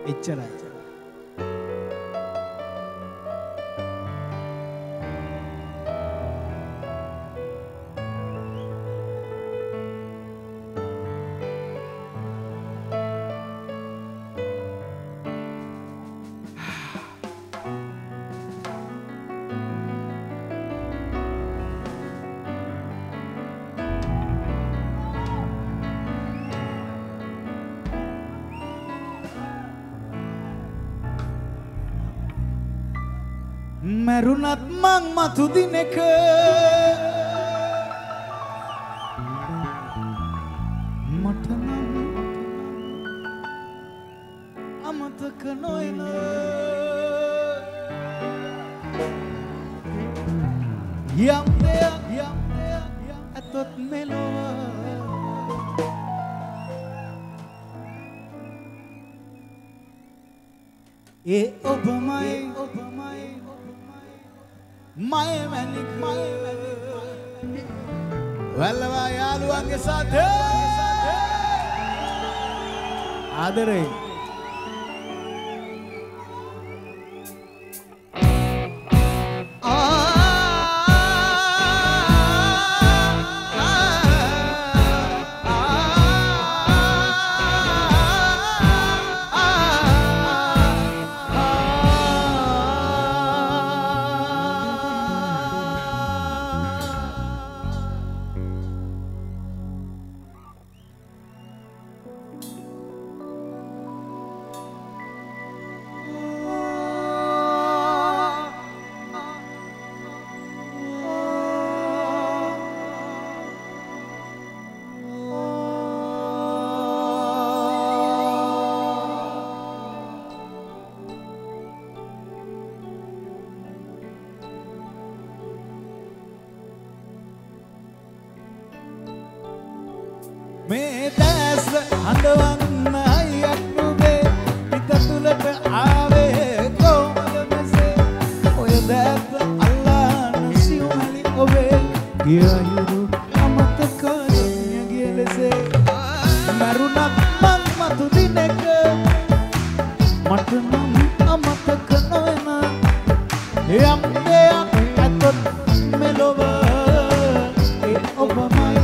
එච්චරයි. මැරුණත් මං මතු දිනක මට නම් අමතක නොයන යම් දෙයක් ඇතොත් මෙලොව ඒ ඔබමයි My manic, Valava yaluwange sathe adare මේ දැස් හඬවන්න අයියක් නුඹේ පිට තුලට ආවේ කොහොමද මෙසේ ඔය දැත් අල්ලාන සිව්මැලි ඔබේ ගියයුරු අමතකයි ගිය ලෙසේ මරුණත් මං මතු දිනක මට නම් අමතක නොවන යම් දෙයක් ඇතොත් මෙලොව ඒ ඔබමයි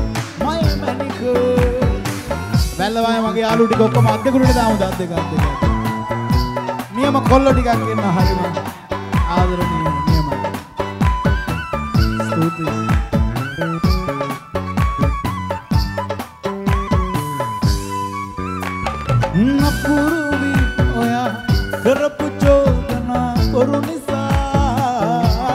වැල්ලවාය මගේ යාළුවෝ ටික ඔක්කොම අද්දෙකුරට දාමුද අද්දෙක නියම කොල්ලෝ ටිකක් එන්න හරිම ආදරණීය නියමයි ස්තුතියි නපුරුවි ඔයා කරපු චෝදනා කරු නිසා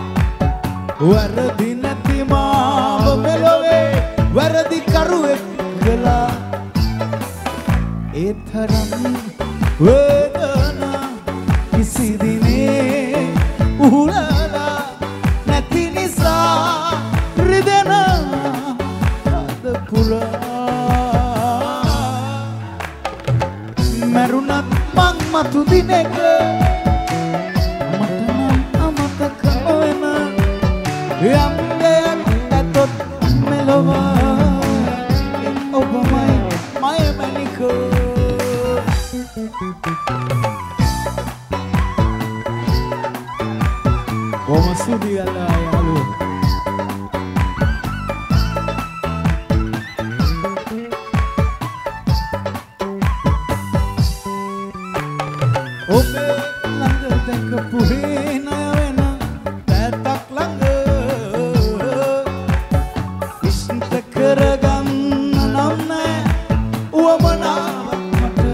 වරදි නැති මාව මෙලොවේ වරදි කරුවෙක් කළා ඒ තරම් වේදනා කිසි දිනේ උහුලලා නැති නිසා රිදෙන අද පුරා මරුණත් මං මතු දිනක මට නම් අමතක නොවන යම් දෙයක් ඇතොත් මෙලොව ඔබමයි මය මැනිකෝ Como subir lá a lua Ope langga denk puhe na wena tatak langga Isnta karaganna namna uwamanawa mata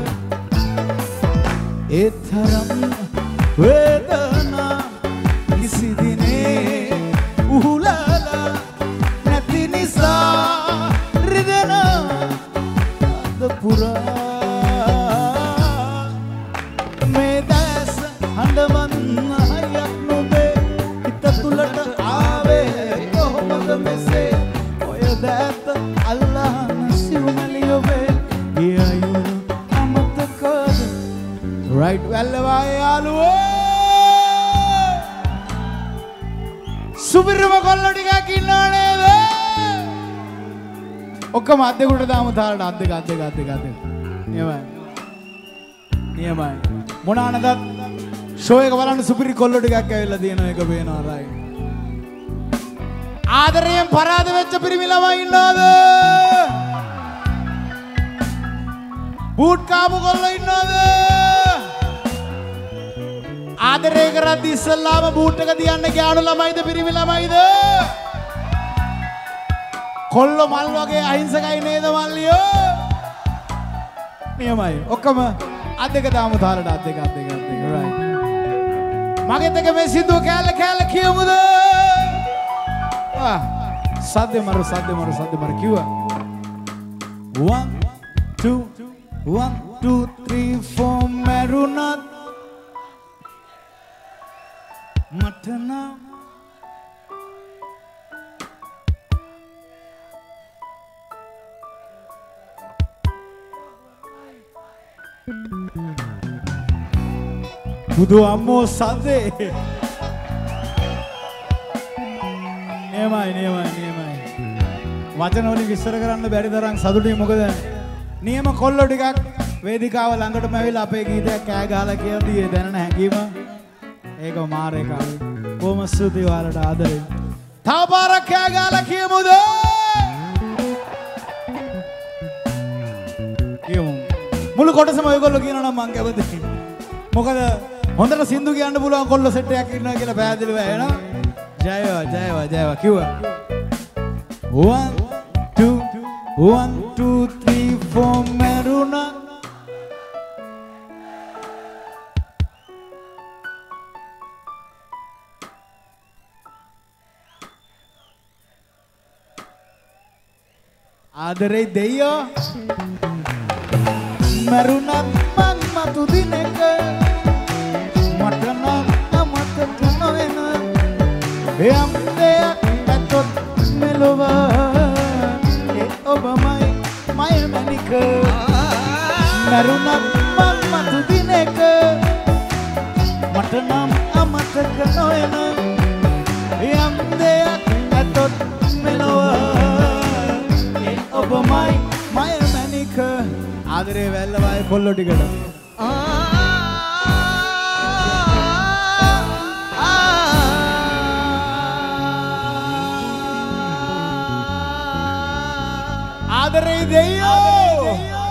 e tharam vedana किसी दिने उहुलाला නැති නිසා රිදෙනා අද පුරා මේ දැස් හඬවන්න හයක් නුඹේ හිත තුලට ආවේ කොහොමද මෙසේ ඔය දැත් අල්ලාන සිව්මැලි ඔබේ ගියයුරු අමතකද right වැල්ලවා යාළුවෝ සුපිරිම කොල්ලෝ ටිකක් ඉන්නව නේද? ඔක්කොම අද්දෙකුට දාමු තාලට අද්දෙක. එහෙමයි. නියමයි. මොනානදත් ෂෝ එක බලන්න සුපිරි කොල්ලෝ ටිකක් ඇවිල්ලා තියෙනවා ඒක පේනවා රයි. ආදරයෙන් පරාද වෙච්ච පිරිමි ළමයි ඉන්නවද? බූට් කාපු කොල්ලෝ ඉන්නවද? ආදරේ කරද්දි ඉස්සල්ලාම බූට් එක තියන්න ගෑනු ළමයිද පිරිමි ළමයිද? කොල්ලෝ මල් වගේ අහිංසකයි නේද මල්ලියෝ? නියමයි. ඔක්කොම අද්දක දාමු තාලට අද්දක right. මගෙත් එක මේ සින්දුව කෑල්ල කියමුද? සද්දේ මරු කිව්වා. 1 2 1 2 3 4 මරුණත් මට නම් බුදු අම්මෝ සද්දේ නියමයි වචන වලින් විස්තර කරන්න බැරි තරම් සතුටුයි. මොකද නියම කොල්ලෝ ටිකක් වේදිකාව ළඟටම ඇවිල්ලා අපේ ගීතයක් කෑ ගහලා කියද්දී දැනෙන හැඟීම ඒක මාර එකක්. කොහොම ස්තුතියි ඔයාලට ආදරේ. තව පාරක් කෑ ගහලා කියමුද? කියමු. මුළු කොටසම ඔයගොල්ලෝ කියනවා නම් මං කැමතියි. මොකද හොඳට සින්දු කියන්න පුළුවන් කොල්ල සෙට් එකක් ඉන්නවා කියලා පැහැදිලිව එනවා. ජයවා කිව්වා. 1 2 1 2 3 4 මරුණා ආදරේ දෙයියෝ මරුණත් මං මතු දිනක මට නම් අමතක නොවෙන යම් දෙයක් ඇතොත් මෙලොව ඒ ඔබමයි මය මැනික මරුණත් මං මතු දිනක මට නම් අමතක නොවෙන යම් දෙයක් ඇතොත් මෙලොව ඒ ඔබමයි මය මැනික ආදරේ වැල්ලවයි කොල්ලෝ ටිකට ආදරේ දෙයියෝ